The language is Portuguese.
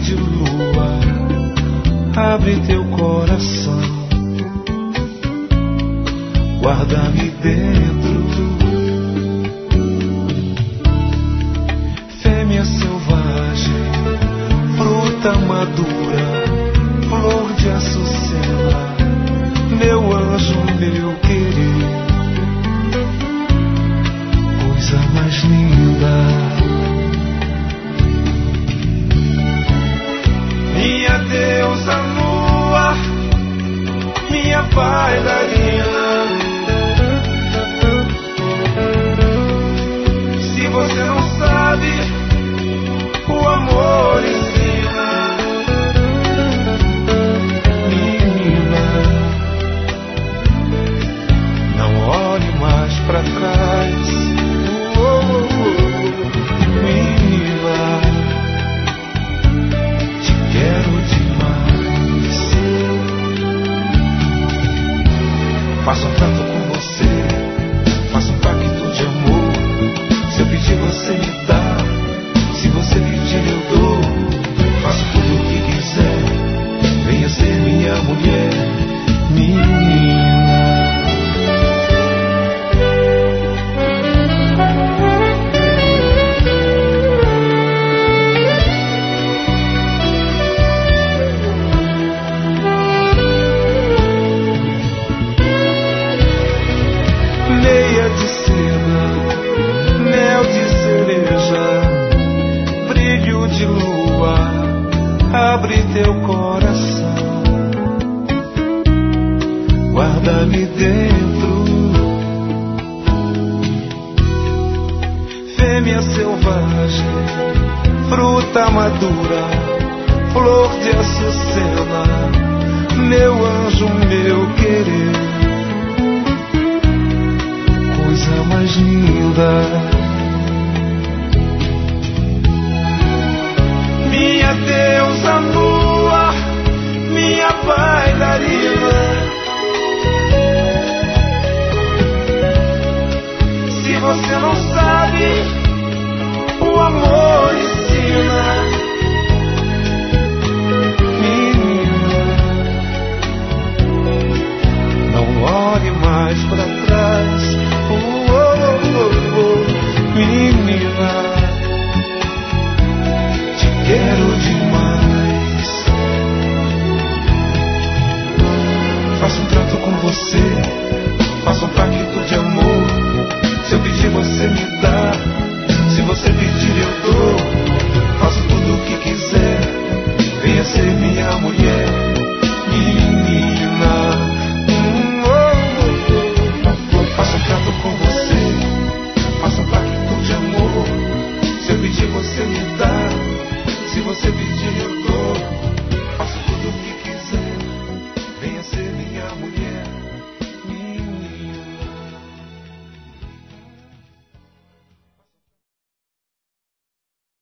de lua, abre teu coração, guarda-me dentro. Fêmea selvagem, fruta madura, flor de açucena, meu anjo, meu querer, coisa mais linda. Minha deusa lua, minha bailarina, se você não sabe, o amor ensina. Menina, não olhe mais pra trás. Menina, te quero demais. Faço um trato com você, faço um pacto de amor. Se eu pedir, você me dá. Se você pedir, eu dou. Faço tudo o que quiser. Venha ser minha mulher, menina. Meia de seda, mel de cereja, brilho de lua, abre teu coração, guarda-me dentro. Fêmea selvagem, fruta madura, flor de açucena, meu anjo, meu querer, coisa mais linda. Minha deusa lua, minha bailarina, se você não sabe, o amor ensina. Menina, não olhe mais pra trás. Menina, te quero demais. Faço um trato com você, faço um pacto de amor. Se eu pedir, você me dá. Se você pedir, eu dou. Faço tudo o que quiser. Venha ser minha mulher.